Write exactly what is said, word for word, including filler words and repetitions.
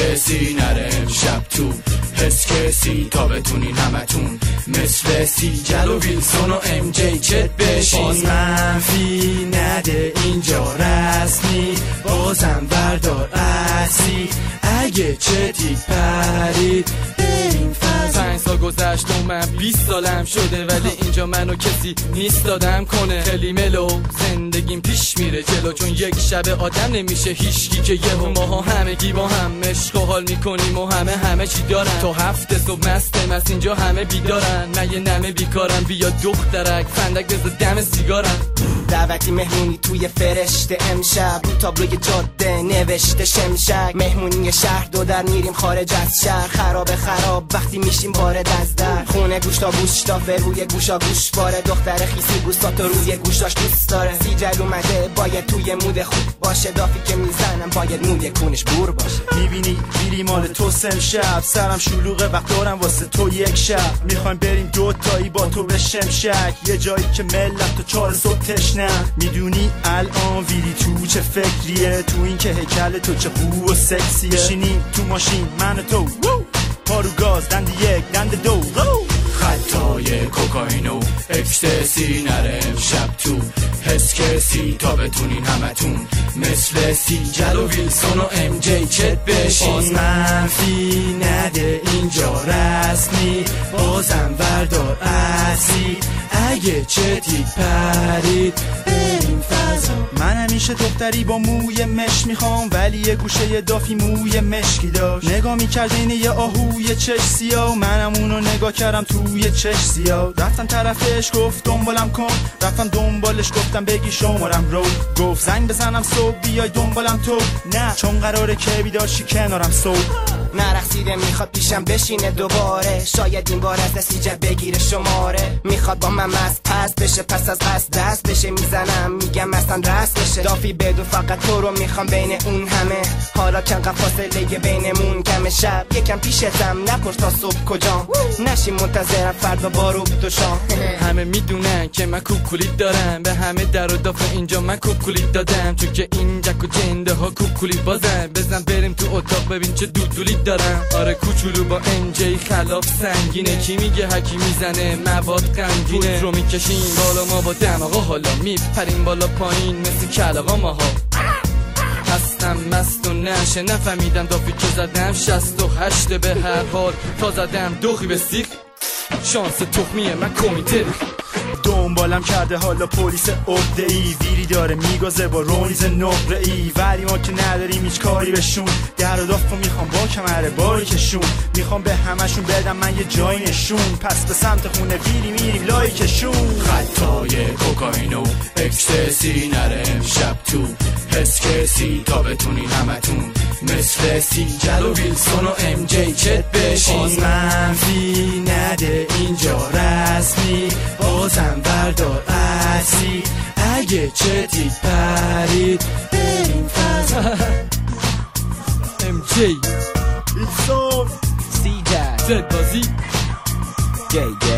کسی نره امشب تو حس کسی تا بتونین همتون مثل سیجل و ویلسون و ام جی چت بشین. باز منفی نده اینجا رسمی، بازم بردار اصلی اگه چتی پرید بریم فضا. پنج سال گذشت و من بیست سالم شده، ولی اینجا منو کسی نیست دادم کنه. خیلی ملو زندگیم پیش میره جلو، چون یک شب آدم نمیشه هیچکی که یهو ماها همگی با هم عشق و حال میکنیم و همه همه چی دارن. تا هفته صبح مستم از اینجا همه بیدارن، من یه نمه بیکارم بیا دخترک فندک بزا دم سیگارم. دعوتی مهمونی توی فرشته امشب، رو تابلوی جاده نوشته شمشک. مهمونی شهر دو در میریم خارج از شهر، خراب خراب وقتی میشیم وارد از در. خونه گوشتا گوشتافه روی گوشا گوش باره، دختر خیسی گوستاتو روی گوشاش دوست داره. سیجل اومده باید توی مود خوب باشه، دافی که میزنم باید موی کونش بور باشه. میبینی میری مال تو سم شب، سرم شلوغه وقت دارم واسه تو یک شب. میخوایم بریم دوتایی با تو به شمشک، یه جایی که ملت تو چهار صبح تشنه. میدونی الان ویری تو چه فکریه، تو این که هیکل تو چه خوب و سکسیه. بشینیم تو ماشین من و تو، پارو گاز دند یک دند دو، خطای کوکائین و اکستسی نره امشب تو حس کسی تا بتونین همتون مثل سیجل و ویلسون و ام جی چت بشین. باز منفی نده اینجا رسمی، بازم بردار اصلی اگه چتی پرید بریم فضا. من همیشه دختری با موی مش میخوام، ولی یه گوشه دافی موی مشکی داشت. نگاه میکرد این یه آهوی چش سیاه، منم اونو نگاه کردم توی چش سیاه. رفتم طرفش گفت دنبالم کن، رفتم دنبالش گفتم بگی شمارم رو. گفت زنگ بزنم صبح بیای دنبالم تو، نه چون قراره که بیدار شی کنارم صبح. نرقصیده میخواد پیشم بشینه دوباره، شاید این بار از سیجل بگیره شماره. میخواد با من مست پس بشه، پس از قصد دست بشه میزنم میگم اصلا رست بشه. دافی بدون فقط تو رو میخوام بین اون همه، حالا چنقدر فاصله بینمون کم. شب یکم پیشتم نپرس تا صبح کجام، نشی منتظرم فردا بارو تو شام. همه میدونن که من کوکولی دارم، به همه در و دافه اینجا من کوکولی دادم، چون که این جک و جنده ها کوکولی بازن. بزن بریم تو اتاق ببین چه دودولی دارم. آره کوچولو با انجی خلاف سنگینه، کی میگه هکی میزنه مواد غمگینه. رو میکشیم بالا ما با دماغا، حالا میپریم بالا پایین مثل کلاغا ماها. هستم مست و نشه نفهمیدم دافی که زدم شست و هشته، به هر حال تا زدم دوخی به سیخ شانس تخمیه من کمیته. دنبالم کرده حالا پلیس عقده ای، ویری داره میگازه با رونیز نقره ای. ولی ما که نداریم هیچ کاری بهشون، در و دافت میخوام با کمره باری کشون. میخوام به همشون بدم من یه جای نشون، پس به سمت خونه ویری میریم لایکشون. خطای کوکائین و اکستسی نره امشب تو حس کسی تا بتونین همتون مثل سیجل و ویلسون و ام جی چت بشین. باز منفی نده اینجا رسمی، بازم بردار اصلی اگه چتی پرید بریم فضا. ام جی ویلسون سیجل زد بازی yeah, yeah.